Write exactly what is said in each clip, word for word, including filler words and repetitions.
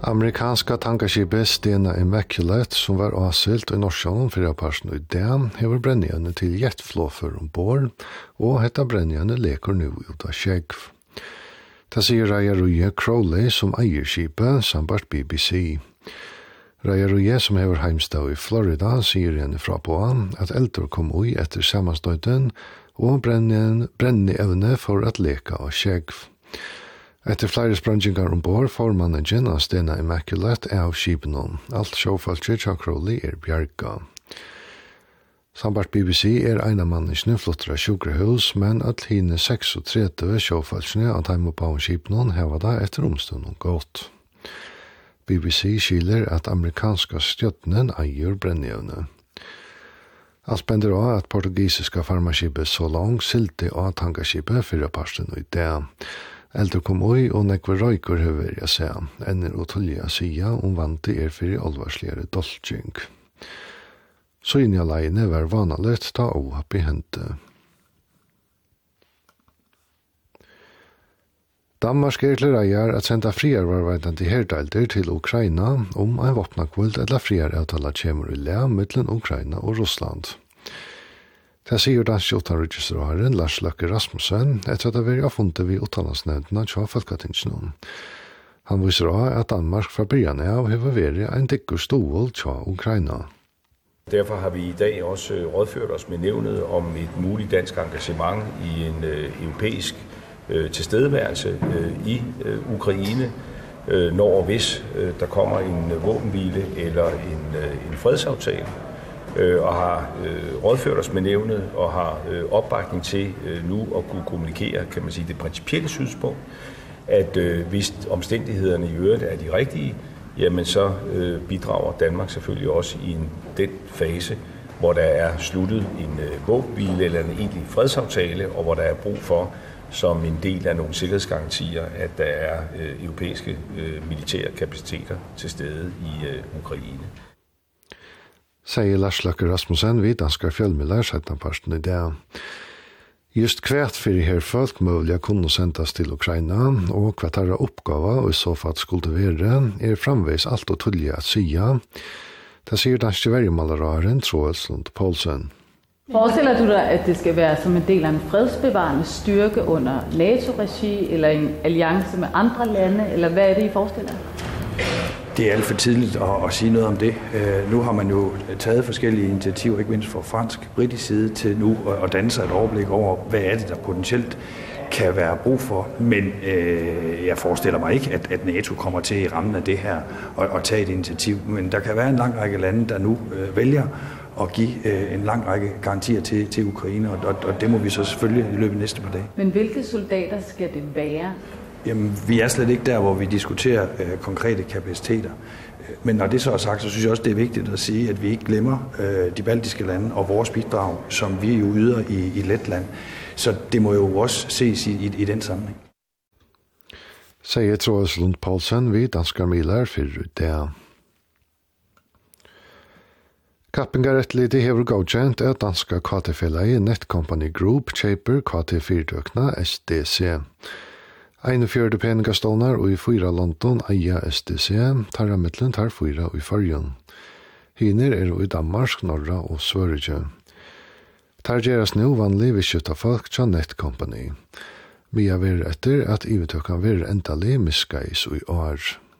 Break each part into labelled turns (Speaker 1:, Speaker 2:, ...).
Speaker 1: Amerikanska tankeskipet Stena Immaculate, som var avsilt i Nordsjøen for parten i dag, hever brennjene til jetflåfer ombord, og hetta brennjene leker nå ut av skjegg. Det sier Rajaruye Crowley som eier skipet, sambart B B C. Rajaruye, som hever heimstad i Florida, sier henne fra på at eldre kom ui etter sammenstøyten, og brennevne for at leka av skjegg. Etter flere sprangingar ombord får managen av Stena Immaculate av skipen. Alt sjåfalket til Crowley er bjerga. Sambart B B C er en av manneskene flottere sjukrahus, men at hine trettio sjåfalkene av time på skipen heva da etter omstånden godt. B B C skiler at amerikanska stjøttenen eier brennjøvne. Alt bender av at portugisiska farmaskipet så langt silte av tankeskipet fyrre parsten i det. Eldre kom oi, og nekve røyker høver jeg se, enner og tullja sida om vant er fyrir alvarsligere dolking. Så inn i alene var vanalett ta ohapp i hente. Danmark er til reier at senda friarvarveidende herdeilder til Ukraina om en våpnakvult eller friaravtala kjemur i lea mittlen Ukraina og Russland. Det sier dansk utanriksrådaren Lars Løkke Rasmussen etter at det var funnet vi utenlandsnevndene til Folketingsen. Han viser også at Danmark fra begynnelsen av har vært en dikker stål til Ukraina.
Speaker 2: Derfor har vi i dag også rådført os med nævnet om et muligt dansk engagement i en øh, europæisk øh, tilstedeværelse øh, i øh, Ukraine, øh, når og hvis øh, der kommer en våbenhvile eller en, øh, en fredsaftale. Og har øh, rådført os med nævnet og har øh, opbakning til øh, nu at kunne kommunikere, kan man sige, det principielle synspunkt, at øh, hvis omstændighederne i øvrigt er de rigtige, jamen så øh, bidrager Danmark selvfølgelig også i en, den fase, hvor der er sluttet en øh, våbenhvile eller en egentlig fredsaftale, og hvor der er brug for, som en del af nogle sikkerhedsgarantier, at der er øh, europæiske øh, militære kapaciteter til stede i øh, Ukraine.
Speaker 1: Sier Lars Løkke Rasmussen vid danskar fjellmidler setten parten i det. Just kvært fyrir her folk mulig kunne sendes til Ukraina, og hva tarra oppgava og i så fall skulle være, er framveis alt og tullig at sia. Det sier danske vergemalleraren Troels Lund Poulsen.
Speaker 3: Forestiller du dig, at det skal være som en del af en fredsbevarende styrke under NATO-regi, eller en alliance med andre lande, eller hvad er det, I forestiller?
Speaker 4: Det er alt for tidligt at, at sige noget om det. Uh, nu har man jo taget forskellige initiativer, ikke mindst fra fransk, britisk side, til nu at, at danne sig et overblik over, hvad er det, der potentielt kan være brug for. Men uh, jeg forestiller mig ikke, at, at NATO kommer til i rammen af det her og, og tage et initiativ. Men der kan være en lang række lande, der nu uh, vælger at give uh, en lang række garantier til, til Ukraine, og, og, og det må vi så selvfølgelig i løbet af næste par dage.
Speaker 3: Men hvilke soldater skal det være?
Speaker 4: Jamen, vi er slet ikke der, hvor vi diskuterer øh, konkrete kapaciteter. Men når det så er sagt, så synes jeg også, det er vigtigt at sige, at vi ikke glemmer øh, de baltiske lande og vores bidrag, som vi jo yder i, i Letland. Så det må jo også ses i, i, i den sammenhæng.
Speaker 1: Sier Troels Lund Poulsen ved danskar miler for det. Kappingarettelig det hever godkjent er danska K T-fellegi Netcompany Group kjøper K T-fyrtøkna S D C. Einefjørde peningastånar og i fyra London eia S D C, tarra mittlen tar fyra og i fargen. Hiner er i Danmark, Norra og Sverige. Tar gjeras nu vanlig visskjøtta folk tja Netcompany. Mia ver etter at ivetøkkan ver endali miskais og i år.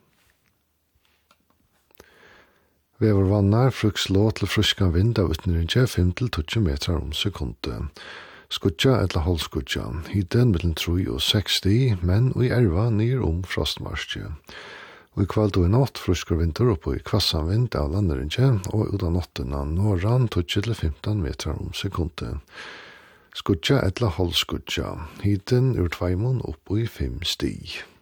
Speaker 1: Vever vannar frukslå til fruskan vind av utnyrinje fem til tolv meter om sekundet. Skutja eller halvskutja, hiden mellom tre og seksti, men og i erva nir om frostmarsje. Og i kveld og i natt frusker vinter opp i kvassan vind av landerinje, og ut av natten av norran tolv til femten meter om sekundet. Skutja eller halvskutja, hiden ur tveimon opp i fem sti.